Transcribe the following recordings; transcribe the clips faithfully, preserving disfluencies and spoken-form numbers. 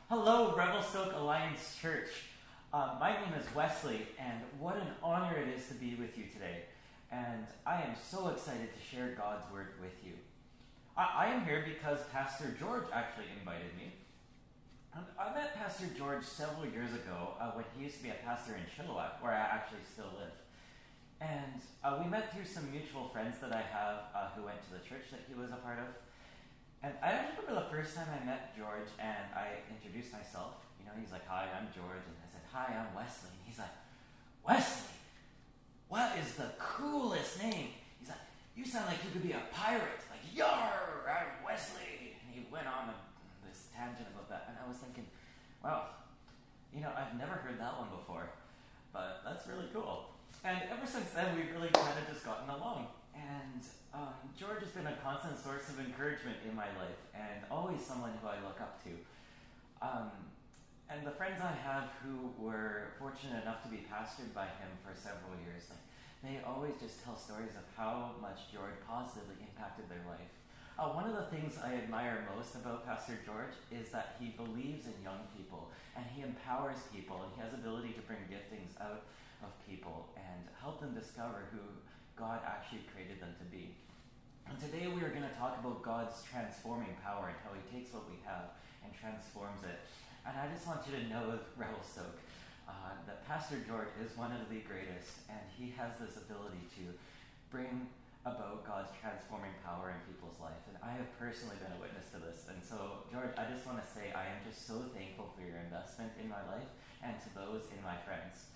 Hello, Revelstoke Alliance Church. Uh, my name is Wesley, and what an honor it is to be with you today. And I am so excited to share God's Word with you. I, I am here because Pastor George actually invited me. And I met Pastor George several years ago uh, when he used to be a pastor in Chilliwack, where I actually still live. And uh, we met through some mutual friends that I have uh, who went to the church that he was a part of. And I actually remember the first time I met George and I introduced myself. You know, he's like, "Hi, I'm George." And I said, "Hi, I'm Wesley." And he's like, "Wesley? What is the coolest name?" He's like, "You sound like you could be a pirate. Like, yar, I'm Wesley." And he went on this tangent about that. And I was thinking, wow, you know, I've never heard that one before. But that's really cool. And ever since then, we've really kind of just gotten along. And um, George has been a constant source of encouragement in my life and always someone who I look up to. Um, and the friends I have who were fortunate enough to be pastored by him for several years, like, they always just tell stories of how much George positively impacted their life. Uh, one of the things I admire most about Pastor George is that he believes in young people and he empowers people and he has ability to bring giftings out of people and help them discover who God actually created them to be. And today we are going to talk about God's transforming power and how he takes what we have and transforms it. And I just want you to know, Revelstoke, uh, that Pastor George is one of the greatest, and he has this ability to bring about God's transforming power in people's life. And I have personally been a witness to this. And so, George, I just want to say I am just so thankful for your investment in my life and to those in my friends.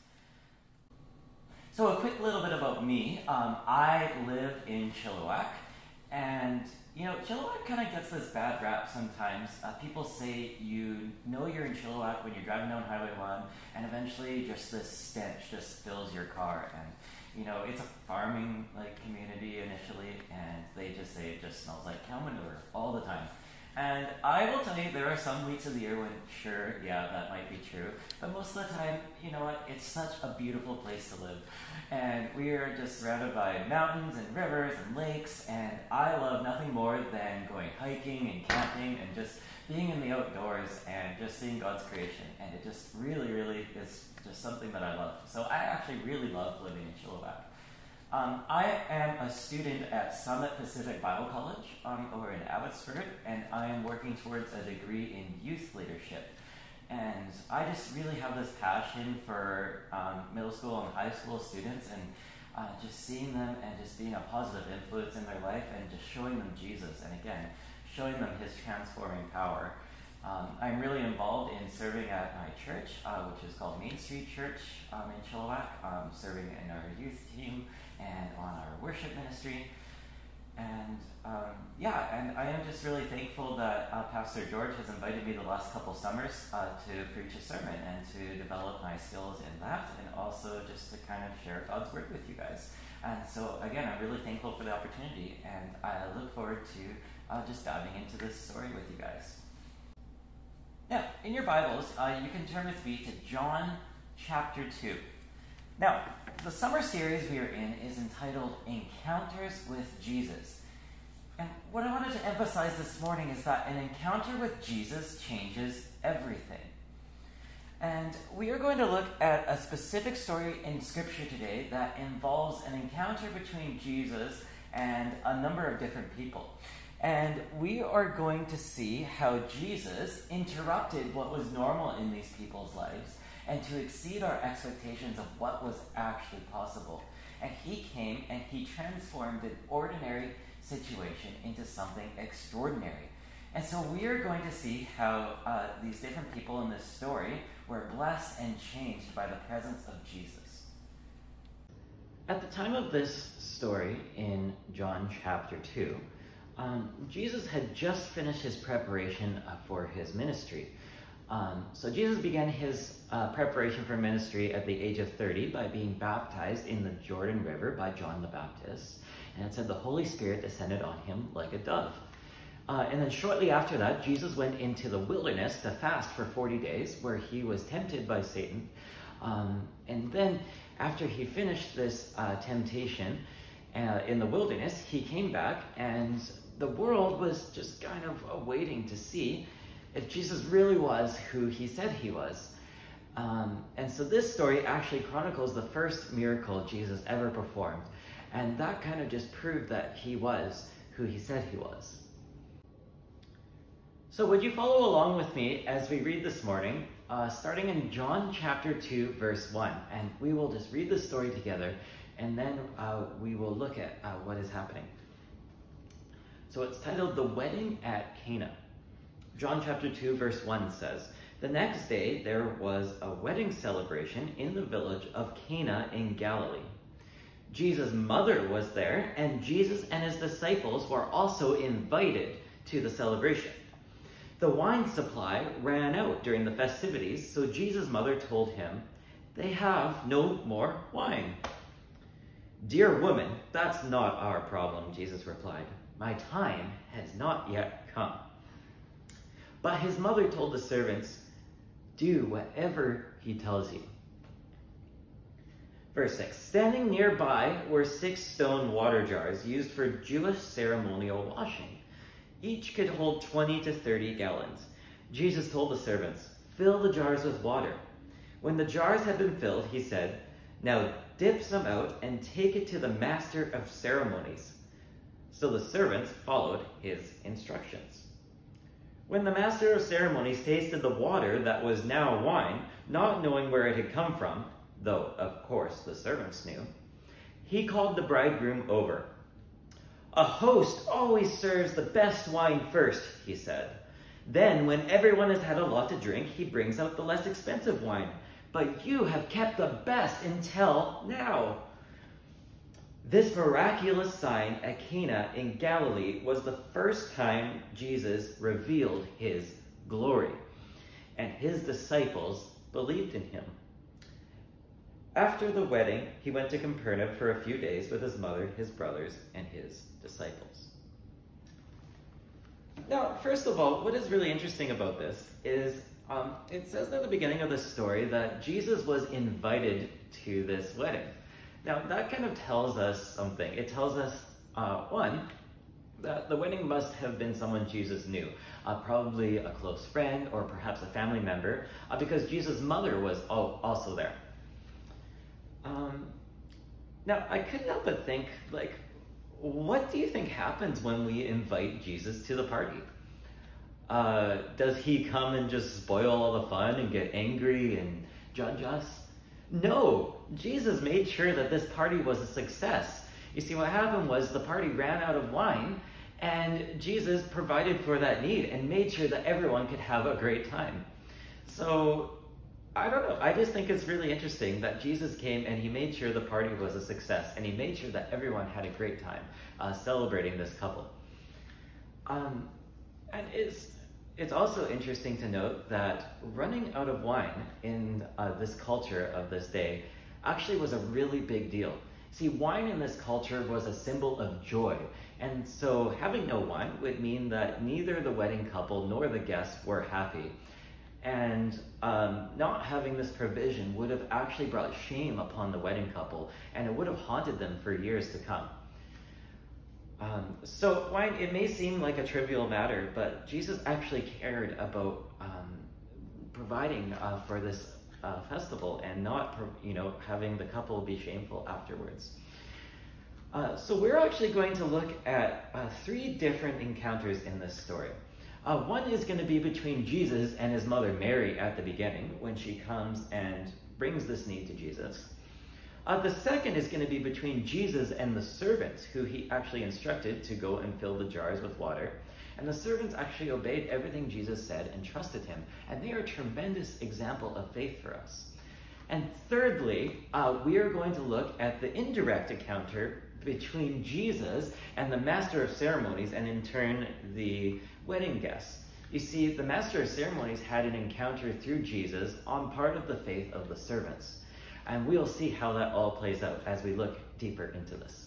So a quick little bit about me. Um, I live in Chilliwack, and you know, Chilliwack kind of gets this bad rap sometimes. Uh, people say you know you're in Chilliwack when you're driving down Highway one, and eventually just this stench just fills your car. And you know, it's a farming like community initially, and they just say it just smells like cow manure all the time. And I will tell you, there are some weeks of the year when, sure, yeah, that might be true. But most of the time, you know what, it's such a beautiful place to live. And we are just surrounded by mountains and rivers and lakes. And I love nothing more than going hiking and camping and just being in the outdoors and just seeing God's creation. And it just really, really is just something that I love. So I actually really love living in Chilliwack. Um, I am a student at Summit Pacific Bible College um, over in Abbotsford, and I am working towards a degree in youth leadership. And I just really have this passion for um, middle school and high school students, and uh, just seeing them and just being a positive influence in their life and just showing them Jesus, and again, showing them his transforming power. Um, I'm really involved in serving at my church, uh, which is called Main Street Church um, in Chilliwack, um, serving in our youth team and on our worship ministry. And um, yeah, and I am just really thankful that uh, Pastor George has invited me the last couple summers uh, to preach a sermon and to develop my skills in that, and also just to kind of share God's word with you guys. And so again, I'm really thankful for the opportunity, and I look forward to uh, just diving into this story with you guys. Now, in your Bibles, uh, you can turn with me to John chapter two. Now, the summer series we are in is entitled Encounters with Jesus. And what I wanted to emphasize this morning is that an encounter with Jesus changes everything. And we are going to look at a specific story in Scripture today that involves an encounter between Jesus and a number of different people. And we are going to see how Jesus interrupted what was normal in these people's lives and to exceed our expectations of what was actually possible. And he came and he transformed an ordinary situation into something extraordinary. And so we are going to see how uh, these different people in this story were blessed and changed by the presence of Jesus. At the time of this story in John chapter two, um, Jesus had just finished his preparation uh, for his ministry. Um, so Jesus began his uh, preparation for ministry at the age of thirty by being baptized in the Jordan River by John the Baptist. And it said the Holy Spirit descended on him like a dove. Uh, and then shortly after that, Jesus went into the wilderness to fast for forty days, where he was tempted by Satan. Um, and then after he finished this uh, temptation uh, in the wilderness, he came back, and the world was just kind of waiting to see if Jesus really was who he said he was. Um, and so this story actually chronicles the first miracle Jesus ever performed. And that kind of just proved that he was who he said he was. So would you follow along with me as we read this morning, uh, starting in John chapter two, verse one. And we will just read the story together, and then uh, we will look at uh, what is happening. So it's titled The Wedding at Cana. John chapter two, verse one says, "The next day there was a wedding celebration in the village of Cana in Galilee. Jesus' mother was there, and Jesus and his disciples were also invited to the celebration. The wine supply ran out during the festivities, so Jesus' mother told him, 'They have no more wine.' 'Dear woman, that's not our problem,' Jesus replied. 'My time has not yet come.' But his mother told the servants, 'Do whatever he tells you.'" Verse six, "Standing nearby were six stone water jars used for Jewish ceremonial washing. Each could hold twenty to thirty gallons. Jesus told the servants, 'Fill the jars with water.' When the jars had been filled, he said, 'Now dip some out and take it to the master of ceremonies.' So the servants followed his instructions. When the master of ceremonies tasted the water that was now wine, not knowing where it had come from, though of course the servants knew, he called the bridegroom over. 'A host always serves the best wine first,' he said. 'Then when everyone has had a lot to drink, he brings out the less expensive wine. But you have kept the best until now.' This miraculous sign at Cana in Galilee was the first time Jesus revealed his glory, and his disciples believed in him. After the wedding, he went to Capernaum for a few days with his mother, his brothers, and his disciples." Now, first of all, what is really interesting about this is um, it says at the beginning of the story that Jesus was invited to this wedding. Now, that kind of tells us something. It tells us, uh, one, that the wedding must have been someone Jesus knew, uh, probably a close friend or perhaps a family member, uh, because Jesus' mother was al- also there. Um, now, I couldn't help but think, like, what do you think happens when we invite Jesus to the party? Uh, does he come and just spoil all the fun and get angry and judge us? No, Jesus made sure that this party was a success. You see, what happened was the party ran out of wine, and Jesus provided for that need and made sure that everyone could have a great time. So, I don't know, I just think it's really interesting that Jesus came and he made sure the party was a success, and he made sure that everyone had a great time uh, celebrating this couple. Um, and it's It's also interesting to note that running out of wine in uh, this culture of this day actually was a really big deal. See, wine in this culture was a symbol of joy, and so having no wine would mean that neither the wedding couple nor the guests were happy. And um, not having this provision would have actually brought shame upon the wedding couple, and it would have haunted them for years to come. Um, so wine, it may seem like a trivial matter, but Jesus actually cared about um, providing uh, for this uh, festival and not, you know, having the couple be shameful afterwards. Uh, so we're actually going to look at uh, three different encounters in this story. Uh, one is going to be between Jesus and his mother Mary at the beginning, when she comes and brings this need to Jesus. Uh, the second is going to be between Jesus and the servants, who he actually instructed to go and fill the jars with water. And the servants actually obeyed everything Jesus said and trusted him. And they are a tremendous example of faith for us. And thirdly, uh, we are going to look at the indirect encounter between Jesus and the master of ceremonies, and in turn, the wedding guests. You see, the master of ceremonies had an encounter through Jesus on part of the faith of the servants. And we'll see how that all plays out as we look deeper into this.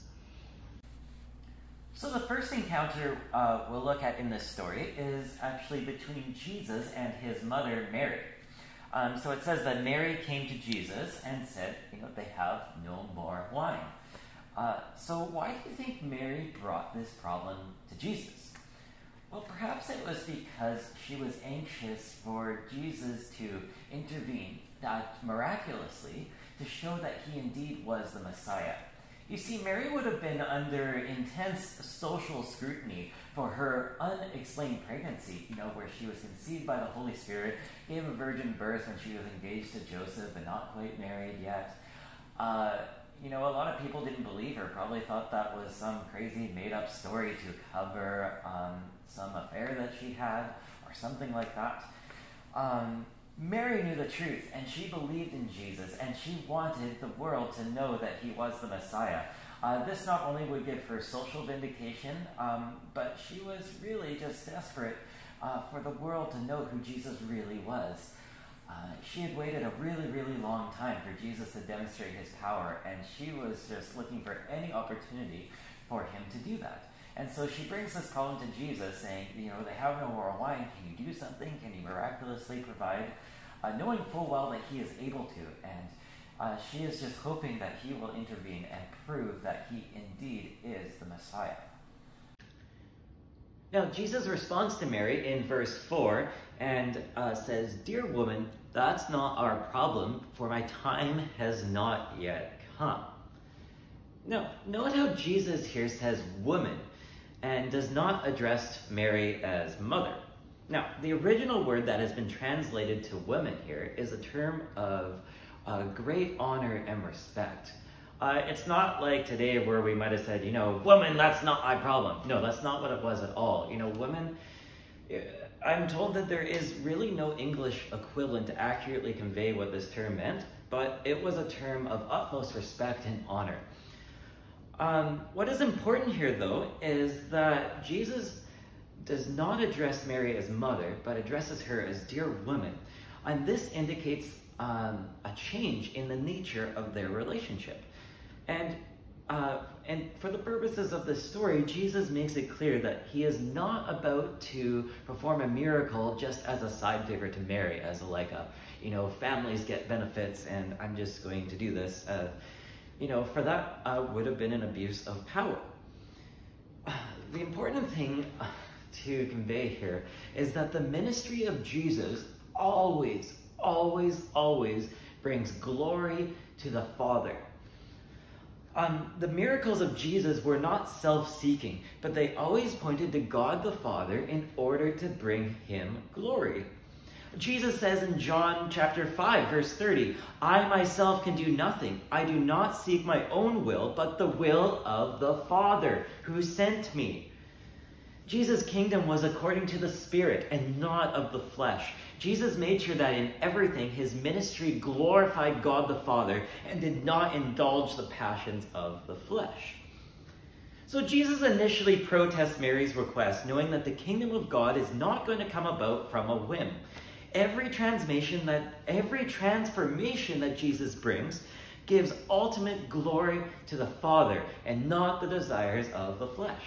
So the first encounter uh, we'll look at in this story is actually between Jesus and his mother, Mary. Um, so it says that Mary came to Jesus and said, you know, they have no more wine. Uh, so why do you think Mary brought this problem to Jesus? Well, perhaps it was because she was anxious for Jesus to intervene, that miraculously, to show that he indeed was the Messiah. You see, Mary would have been under intense social scrutiny for her unexplained pregnancy, you know, where she was conceived by the Holy Spirit, gave a virgin birth when she was engaged to Joseph but not quite married yet. Uh, you know, a lot of people didn't believe her, probably thought that was some crazy made-up story to cover um, some affair that she had or something like that. Um, Mary knew the truth, and she believed in Jesus, and she wanted the world to know that he was the Messiah. Uh, this not only would give her social vindication, um, but she was really just desperate uh, for the world to know who Jesus really was. Uh, she had waited a really, really long time for Jesus to demonstrate his power, and she was just looking for any opportunity for him to do that. And so she brings this problem to Jesus, saying, you know, they have no more wine. Can you do something? Can you miraculously provide? Uh, knowing full well that he is able to. And uh, she is just hoping that he will intervene and prove that he indeed is the Messiah. Now, Jesus responds to Mary in verse four and uh, says, "Dear woman, that's not our problem, for my time has not yet come." Now, note how Jesus here says woman and does not address Mary as mother. Now, the original word that has been translated to woman here is a term of uh, great honor and respect. Uh, it's not like today where we might have said, you know, woman, that's not my problem. No, that's not what it was at all. You know, women, I'm told that there is really no English equivalent to accurately convey what this term meant, but it was a term of utmost respect and honor. Um, what is important here, though, is that Jesus does not address Mary as mother, but addresses her as dear woman. And this indicates um, a change in the nature of their relationship. And uh, and for the purposes of this story, Jesus makes it clear that he is not about to perform a miracle just as a side favor to Mary, as a, like a, you know, families get benefits and I'm just going to do this. Uh, you know, for that uh, would have been an abuse of power. Uh, the important thing uh, to convey here is that the ministry of Jesus always, always, always brings glory to the Father. Um, the miracles of Jesus were not self-seeking, but they always pointed to God the Father in order to bring him glory. Jesus says in John chapter five, verse thirty, "I myself can do nothing. I do not seek my own will, but the will of the Father who sent me." Jesus' kingdom was according to the Spirit and not of the flesh. Jesus made sure that in everything his ministry glorified God the Father and did not indulge the passions of the flesh. So Jesus initially protests Mary's request, knowing that the kingdom of God is not going to come about from a whim. Every transformation that every transformation that Jesus brings gives ultimate glory to the Father and not the desires of the flesh.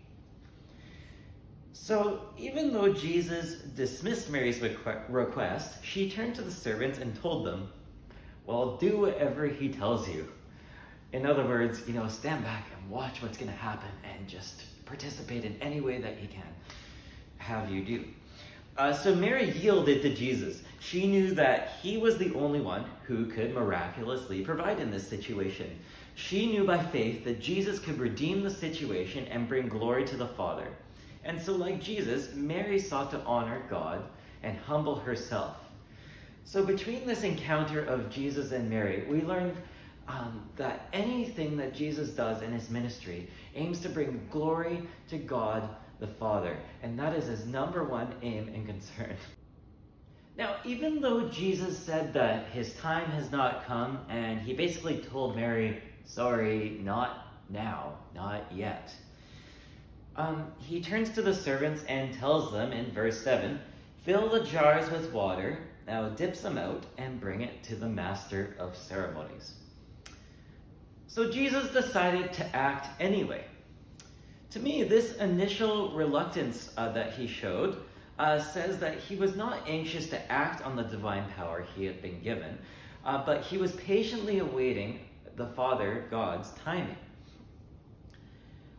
So even though Jesus dismissed Mary's requ- request, she turned to the servants and told them, well, do whatever he tells you. In other words, you know, stand back and watch what's going to happen and just participate in any way that he can have you do. Uh, so Mary yielded to Jesus. She knew that he was the only one who could miraculously provide in this situation. She knew by faith that Jesus could redeem the situation and bring glory to the Father. And so like Jesus, Mary sought to honor God and humble herself. So between this encounter of Jesus and Mary, we learned um, that anything that Jesus does in his ministry aims to bring glory to God the Father. And that is his number one aim and concern. Now, even though Jesus said that his time has not come, and he basically told Mary, sorry, not now, not yet. Um, he turns to the servants and tells them in verse seven, fill the jars with water, now dips them out and bring it to the master of ceremonies. So Jesus decided to act anyway. To me, this initial reluctance uh, that he showed uh, says that he was not anxious to act on the divine power he had been given, uh, but he was patiently awaiting the Father, God's timing.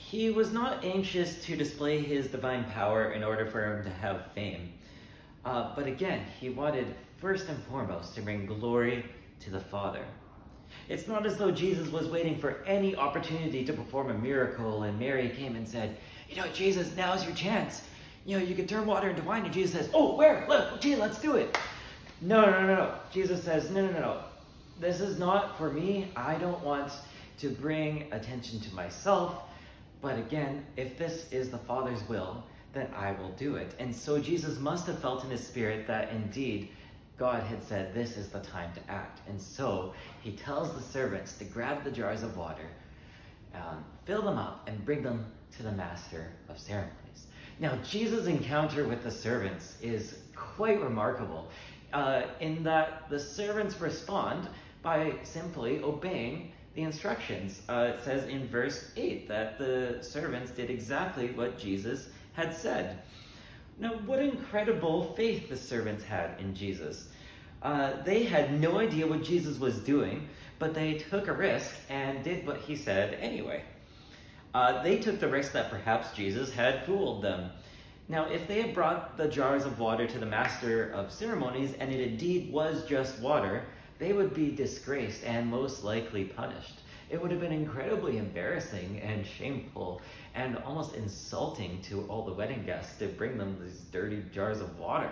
he was not anxious to display his divine power in order for him to have fame. Uh, but again, he wanted first and foremost to bring glory to the Father. It's not as though Jesus was waiting for any opportunity to perform a miracle, and Mary came and said, you know, Jesus, now's your chance. You know, you can turn water into wine. And Jesus says, oh, where? Look, gee, let's do it. No, no, no, no. Jesus says, no, no, no, no. This is not for me. I don't want to bring attention to myself. But again, if this is the Father's will, then I will do it. And so Jesus must have felt in his spirit that indeed God had said, this is the time to act. And so he tells the servants to grab the jars of water, um, fill them up, and bring them to the master of ceremonies. Now, Jesus' encounter with the servants is quite remarkable uh, in that the servants respond by simply obeying the instructions. Uh, it says in verse eight that the servants did exactly what Jesus had said. Now, what incredible faith the servants had in Jesus. Uh, they had no idea what Jesus was doing, but they took a risk and did what he said anyway. Uh, they took the risk that perhaps Jesus had fooled them. Now, if they had brought the jars of water to the master of ceremonies, and it indeed was just water, they would be disgraced and most likely punished. It would have been incredibly embarrassing and shameful and almost insulting to all the wedding guests to bring them these dirty jars of water.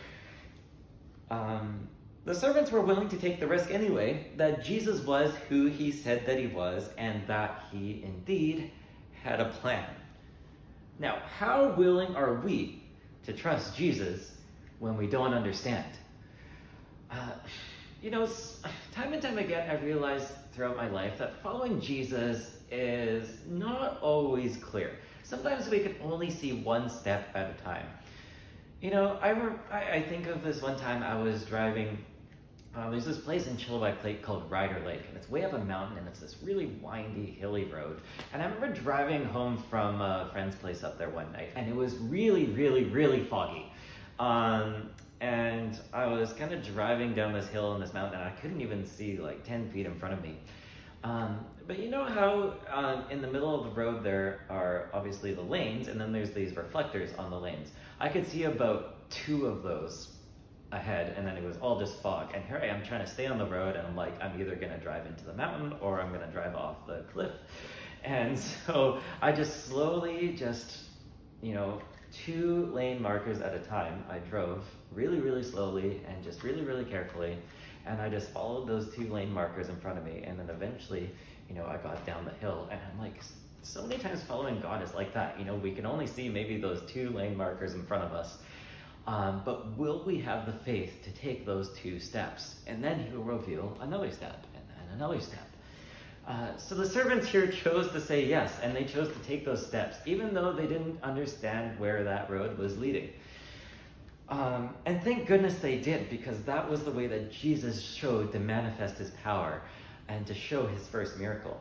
Um, the servants were willing to take the risk anyway, that Jesus was who he said that he was, and that he indeed had a plan. Now, how willing are we to trust Jesus when we don't understand? Uh, you know, time and time again, I've realized throughout my life that following Jesus is not always clear. Sometimes we can only see one step at a time. You know, I, re- I, I think of this one time I was driving. Uh, there's this place in Chilliwack Lake called Ryder Lake, and it's way up a mountain, and it's this really windy, hilly road. And I remember driving home from a friend's place up there one night, and it was really, really, really foggy. Um, and I was kind of driving down this hill on this mountain, and I couldn't even see like ten feet in front of me. Um, but you know how um, in the middle of the road there are obviously the lanes, and then there's these reflectors on the lanes. I could see about two of those ahead, and then it was all just fog. And here I am trying to stay on the road, and I'm like, I'm either going to drive into the mountain or I'm going to drive off the cliff. And so I just slowly just, you know, two lane markers at a time, I drove really, really slowly and just really, really carefully. And I just followed those two lane markers in front of me. And then eventually, you know, I got down the hill, and I'm like, so many times following God is like that. You know, we can only see maybe those two lane markers in front of us. Um, but will we have the faith to take those two steps? And then he will reveal another step and then another step. Uh, so the servants here chose to say yes, and they chose to take those steps, even though they didn't understand where that road was leading. Um, and thank goodness they did, because that was the way that Jesus showed to manifest his power and to show his first miracle.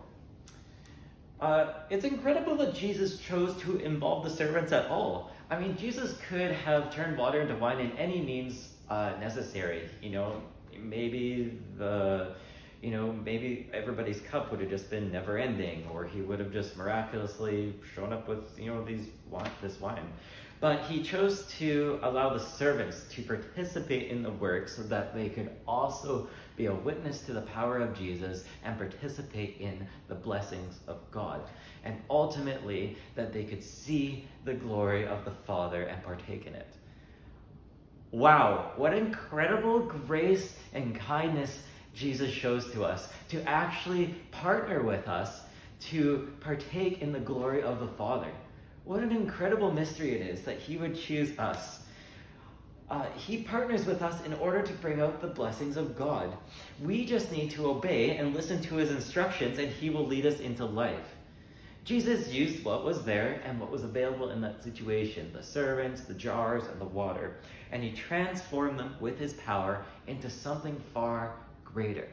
Uh, it's incredible that Jesus chose to involve the servants at all. I mean, Jesus could have turned water into wine in any means uh, necessary. You know, maybe the, you know, maybe everybody's cup would have just been never ending, or he would have just miraculously shown up with, you know, these this wine. But he chose to allow the servants to participate in the work so that they could also be a witness to the power of Jesus and participate in the blessings of God. And ultimately, that they could see the glory of the Father and partake in it. Wow, what incredible grace and kindness Jesus shows to us to actually partner with us to partake in the glory of the Father. What an incredible mystery it is that he would choose us. Uh, he partners with us in order to bring out the blessings of God. We just need to obey and listen to his instructions, and he will lead us into life. Jesus used what was there and what was available in that situation, the servants, the jars, and the water, and he transformed them with his power into something far greater.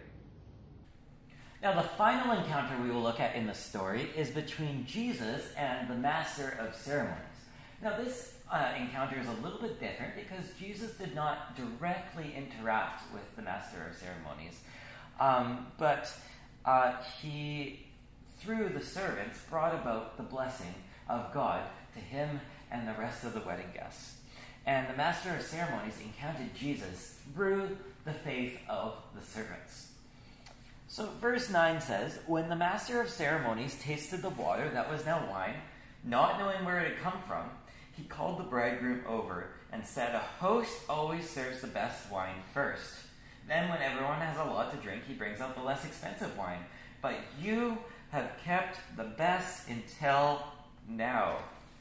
Now, the final encounter we will look at in the story is between Jesus and the master of ceremonies. Now, this uh, encounter is a little bit different because Jesus did not directly interact with the master of ceremonies, um, but uh, he, through the servants, brought about the blessing of God to him and the rest of the wedding guests. And the master of ceremonies encountered Jesus through the faith of the servants. So verse nine says, when the master of ceremonies tasted the water that was now wine, not knowing where it had come from, he called the bridegroom over and said, a host always serves the best wine first. Then when everyone has a lot to drink, he brings out the less expensive wine. But you have kept the best until now.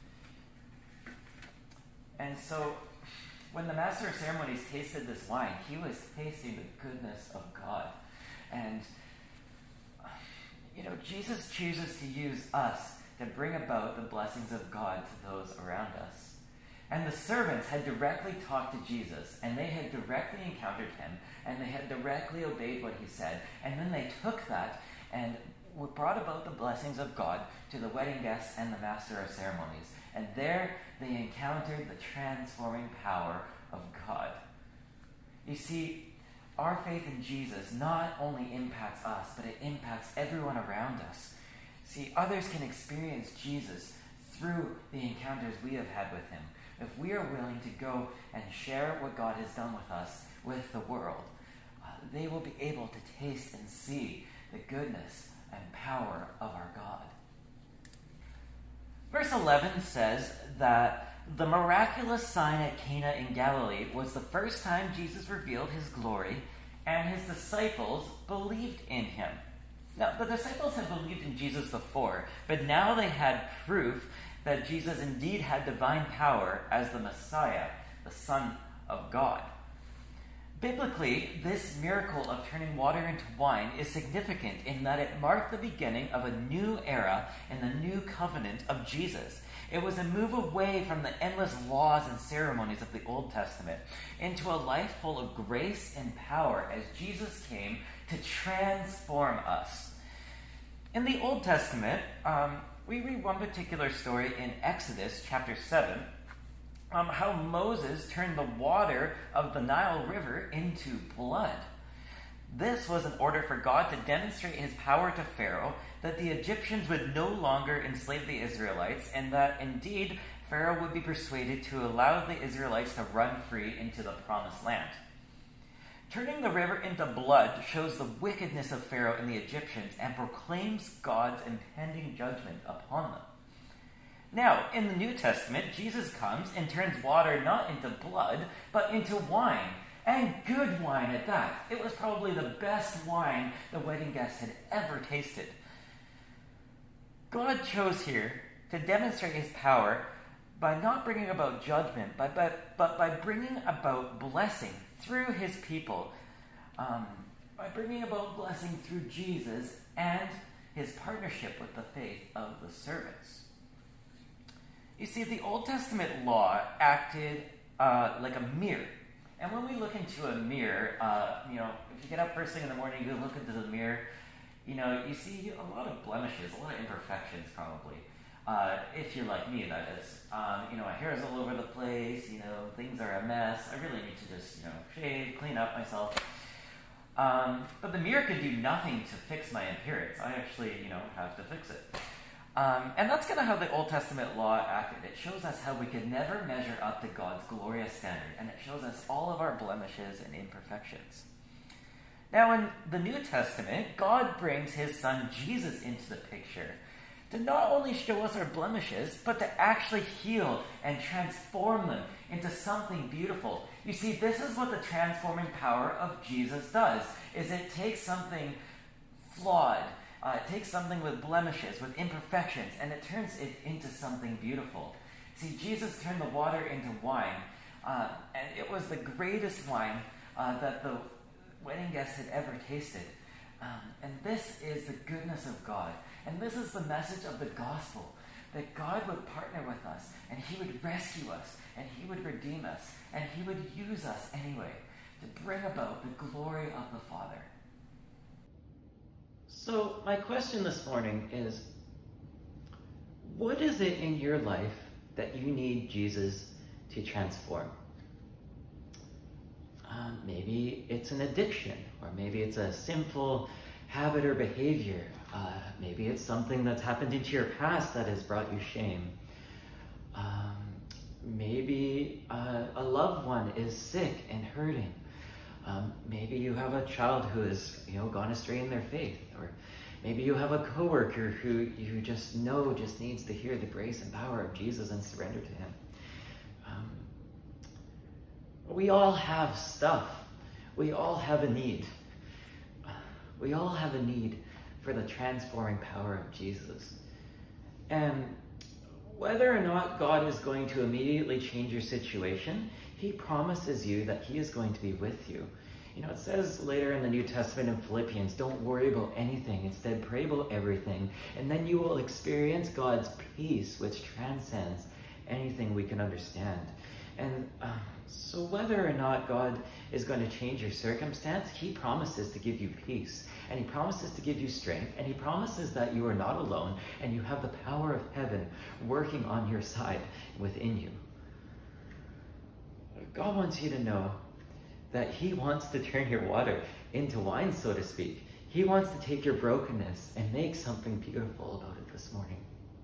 And so, when the master of ceremonies tasted this wine, he was tasting the goodness of God. And, you know, Jesus chooses to use us to bring about the blessings of God to those around us. And the servants had directly talked to Jesus, and they had directly encountered him, and they had directly obeyed what he said. And then they took that and brought about the blessings of God to the wedding guests and the master of ceremonies. And there they encountered the transforming power of God. You see, our faith in Jesus not only impacts us, but it impacts everyone around us. See, others can experience Jesus through the encounters we have had with him. If we are willing to go and share what God has done with us with the world, uh, they will be able to taste and see the goodness and power of our God. Verse eleven says that the miraculous sign at Cana in Galilee was the first time Jesus revealed his glory, and his disciples believed in him. Now, the disciples had believed in Jesus before, but now they had proof that Jesus indeed had divine power as the Messiah, the Son of God. Biblically, this miracle of turning water into wine is significant in that it marked the beginning of a new era in the new covenant of Jesus. It was a move away from the endless laws and ceremonies of the Old Testament into a life full of grace and power as Jesus came to transform us. In the Old Testament, um, we read one particular story in Exodus chapter seven, Um, how Moses turned the water of the Nile River into blood. This was in order for God to demonstrate his power to Pharaoh, that the Egyptians would no longer enslave the Israelites, and that indeed Pharaoh would be persuaded to allow the Israelites to run free into the promised land. Turning the river into blood shows the wickedness of Pharaoh and the Egyptians and proclaims God's impending judgment upon them. Now, in the New Testament, Jesus comes and turns water not into blood, but into wine, and good wine at that. It was probably the best wine the wedding guests had ever tasted. God chose here to demonstrate his power by not bringing about judgment, but, but, but by bringing about blessing through his people, um, by bringing about blessing through Jesus and his partnership with the faith of the servants. You see, the Old Testament law acted uh, like a mirror. And when we look into a mirror, uh, you know, if you get up first thing in the morning, you look into the mirror, you know, you see a lot of blemishes, a lot of imperfections probably. Uh, if you're like me, that is. Um, you know, my hair is all over the place, you know, things are a mess. I really need to just, you know, shave, clean up myself. Um, but the mirror could do nothing to fix my appearance. I actually, you know, have to fix it. Um, and that's kind of how the Old Testament law acted. It shows us how we could never measure up to God's glorious standard, and it shows us all of our blemishes and imperfections. Now, in the New Testament, God brings his son Jesus into the picture to not only show us our blemishes, but to actually heal and transform them into something beautiful. You see, this is what the transforming power of Jesus does, is it takes something flawed, Uh, it takes something with blemishes, with imperfections, and it turns it into something beautiful. See, Jesus turned the water into wine, uh, and it was the greatest wine uh, that the wedding guests had ever tasted. Um, and this is the goodness of God. And this is the message of the gospel, that God would partner with us, and he would rescue us, and he would redeem us, and he would use us anyway to bring about the glory of the Father. So my question this morning is, what is it in your life that you need Jesus to transform? Um, maybe it's an addiction, or maybe it's a sinful habit or behavior, Uh, maybe it's something that's happened into your past that has brought you shame. Um, maybe uh, a loved one is sick and hurting. Um, maybe you have a child who has, you know, gone astray in their faith, or maybe you have a coworker who you just know just needs to hear the grace and power of Jesus and surrender to him. Um, we all have stuff. We all have a need. We all have a need for the transforming power of Jesus. And whether or not God is going to immediately change your situation, he promises you that he is going to be with you. You know, it says later in the New Testament in Philippians, don't worry about anything. Instead, pray about everything. And then you will experience God's peace, which transcends anything we can understand. And uh, so whether or not God is going to change your circumstance, he promises to give you peace. And he promises to give you strength. And he promises that you are not alone. And you have the power of heaven working on your side within you. God wants you to know that he wants to turn your water into wine, so to speak. He wants to take your brokenness and make something beautiful about it this morning.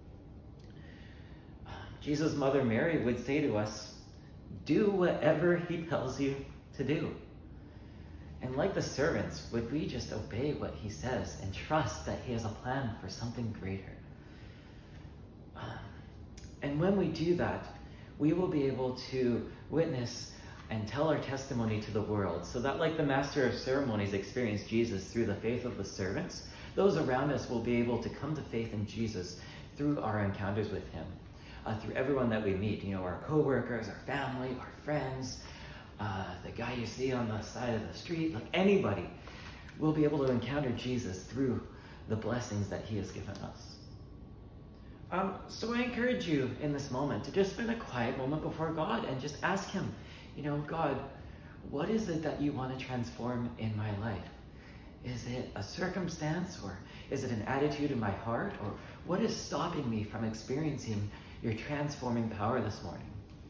Jesus' mother Mary would say to us, do whatever he tells you to do. And like the servants, would we just obey what he says and trust that he has a plan for something greater? Um, and when we do that, we will be able to witness and tell our testimony to the world, so that like the master of ceremonies experienced Jesus through the faith of the servants, those around us will be able to come to faith in Jesus through our encounters with him, uh, through everyone that we meet, you know, our co-workers, our family, our friends, uh, the guy you see on the side of the street, like anybody will be able to encounter Jesus through the blessings that he has given us. Um, so I encourage you in this moment to just spend a quiet moment before God and just ask him, you know, God, what is it that you want to transform in my life? Is it a circumstance, or is it an attitude in my heart, or what is stopping me from experiencing your transforming power this morning?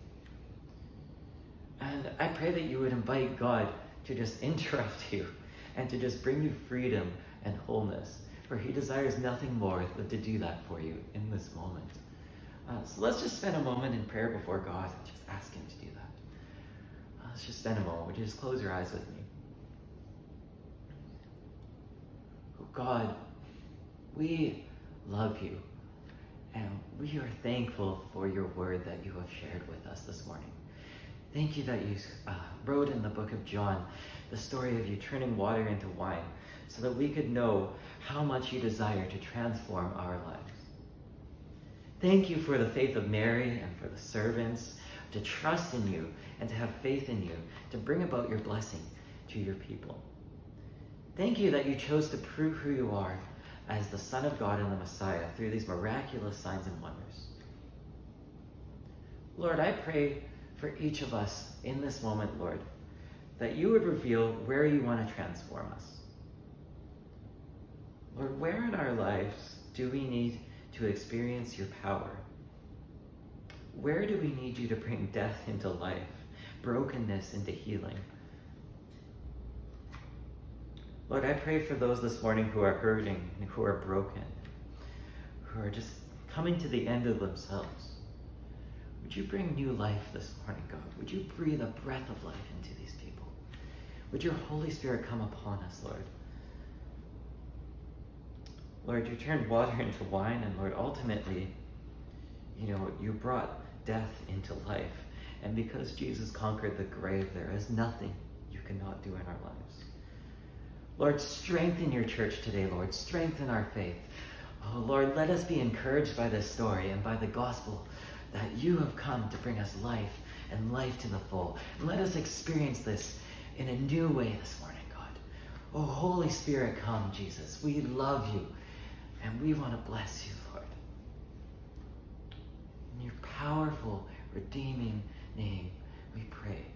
And I pray that you would invite God to just interrupt you and to just bring you freedom and wholeness, for he desires nothing more than to do that for you in this moment. Uh, so let's just spend a moment in prayer before God and just ask him to do that. Uh, let's just spend a moment. Would you just close your eyes with me? Oh God, we love you, and we are thankful for your word that you have shared with us this morning. Thank you that you uh, wrote in the book of John the story of you turning water into wine, so that we could know how much you desire to transform our lives. Thank you for the faith of Mary and for the servants, to trust in you and to have faith in you, to bring about your blessing to your people. Thank you that you chose to prove who you are as the Son of God and the Messiah through these miraculous signs and wonders. Lord, I pray for each of us in this moment, Lord, that you would reveal where you want to transform us. Lord, where in our lives do we need to experience your power? Where do we need you to bring death into life, brokenness into healing? Lord, I pray for those this morning who are hurting and who are broken, who are just coming to the end of themselves. Would you bring new life this morning, God? Would you breathe a breath of life into these people? Would your Holy Spirit come upon us, Lord? Lord, you turned water into wine, and Lord, ultimately, you know, you brought death into life. And because Jesus conquered the grave, there is nothing you cannot do in our lives. Lord, strengthen your church today, Lord. Strengthen our faith. Oh, Lord, let us be encouraged by this story and by the gospel that you have come to bring us life and life to the full. And let us experience this in a new way this morning, God. Oh, Holy Spirit, come, Jesus. We love you, and we want to bless you, Lord. In your powerful, redeeming name, we pray.